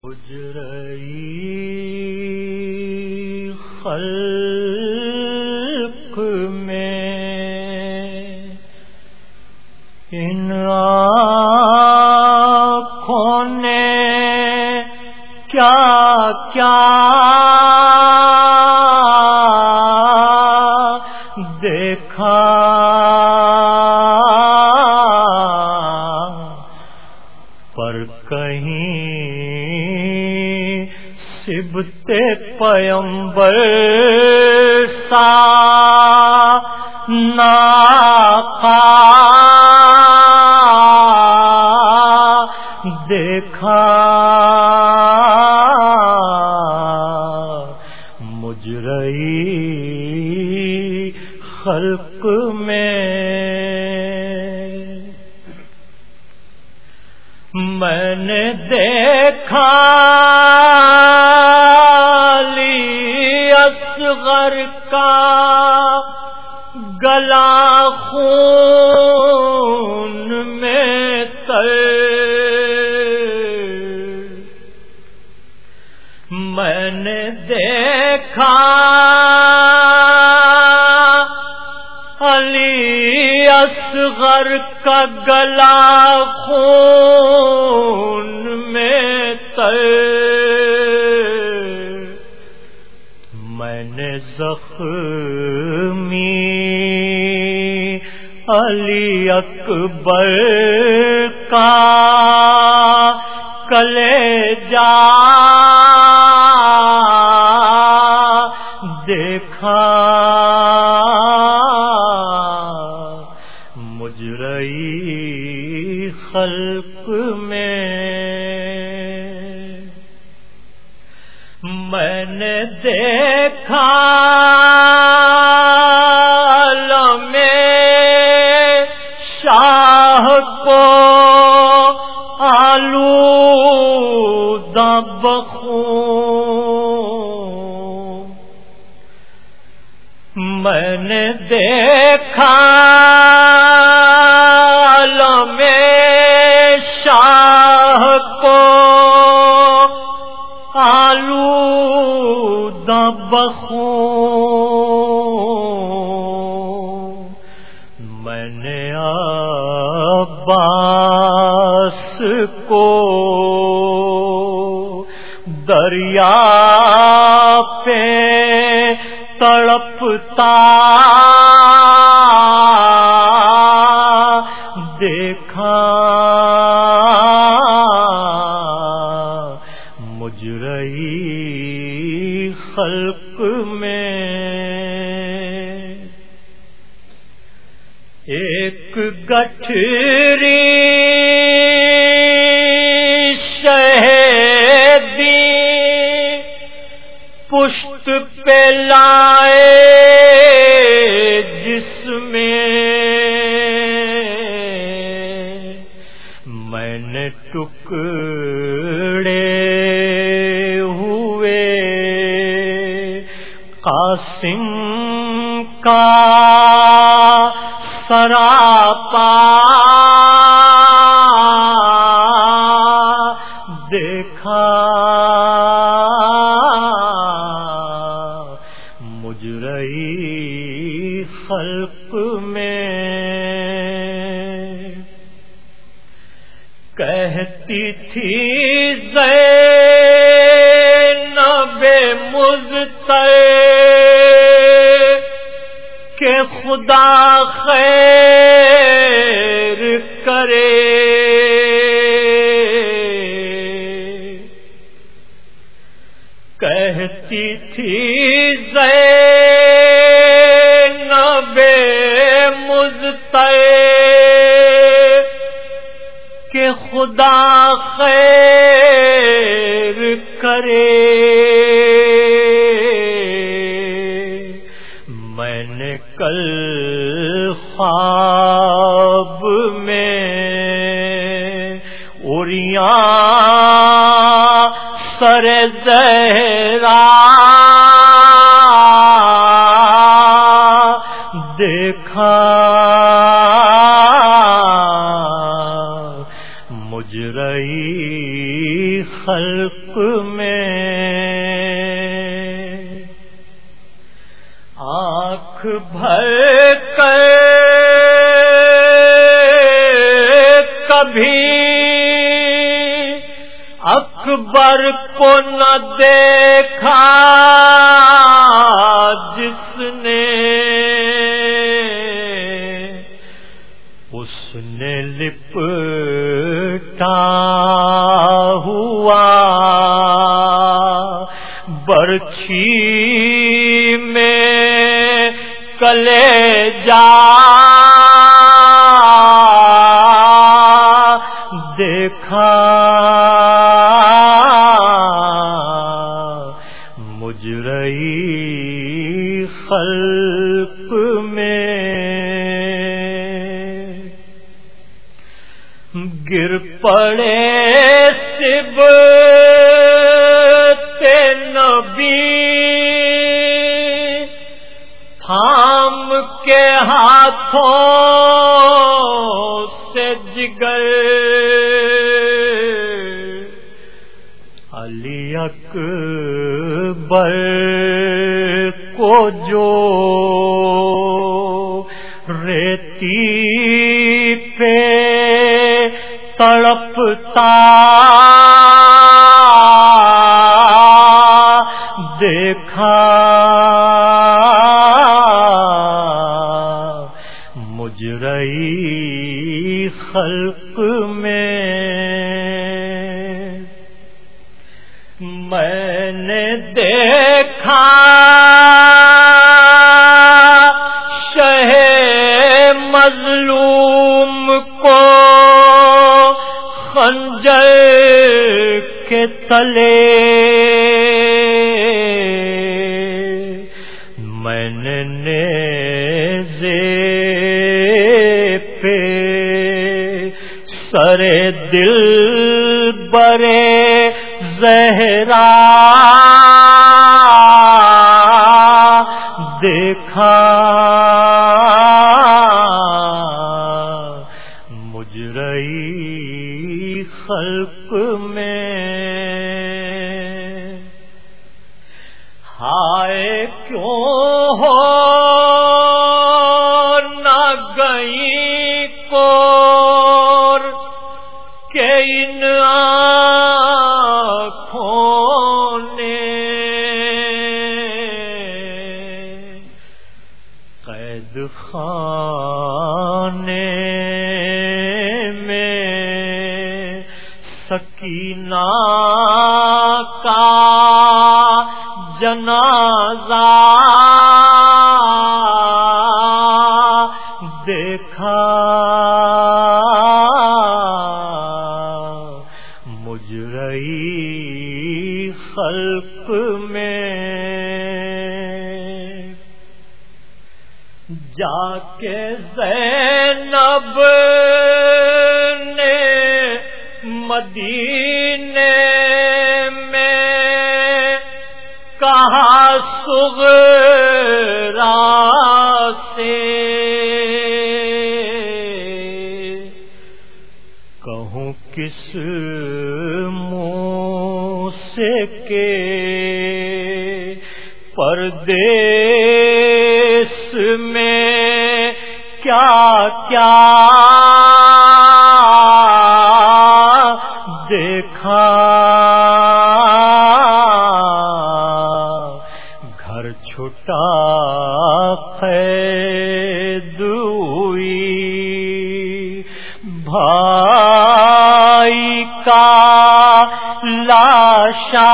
اجرئی خلق میں ان آنکھوں نے کیا کیا دیکھا، پر کہیں صبت پیمبر سا ناقا دیکھا، مجرئی خلق میں میں نے دیکھا علی اصغر کا گلا خون میں تر، میں نے دیکھا علی اصغر کا گلا خون میں تر، میں نے زخمی علی اکبر کا کلیجہ دیکھا، مجرئی خلق میں نے دیکھا عالم شاہ کو آلودہ بخون، میں نے دیکھا عالم شاہ کو آلودہ بخون، میں نے عباس کو دریا پہ تڑپتا دیکھا، مجرئی خلق میں ایک گٹھری شہیدی پشت پہ لائے جس میں نے ٹکڑے ہوئے قاسم کا سراپا دیکھا، مجرئی خلق میں کہتی تھی زینب مضطر کہ خدا خیر کرے، کہتی تھی زینب مضطر کہ خدا خیر کرے، میں نے کل خواب میں عریاں سر زہرا دیکھا، مجرئی خلق خلق میں آنکھ بھر کر کبھی اکبر کو نہ دیکھا جس نے اس نے لپٹا ہوا برچھی میں کلیجا دیکھا مجرئی خلق میں گر پڑے صبت نبی تھام کے ہاتھوں سے جگر علی اکبر کو جو ریتی پہ تڑپتا دیکھا مجرئی خلق میں میں نے دیکھا شہ مظلوم کو خنجر کے تلے میں نے نیزے پہ سرے دل برے زہرا دیکھا مجرئی خلق میں ہائے کیوں ہو نہ گئی کور کہ ان آنکھوں نے قید خانے میں سکینہ کا جنازہ دیکھا مجرئی خلق میں جا کے زینب نے مدینے میں کہا صغرا سے کہوں کس منہ سے کہ پردیس میں کیا کیا دیکھا گھر چھٹا قید ہوئی بھائی کا لاشا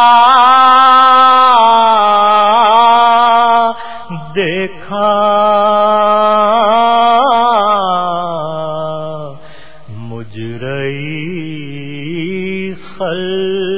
دیکھا مجرئی خلق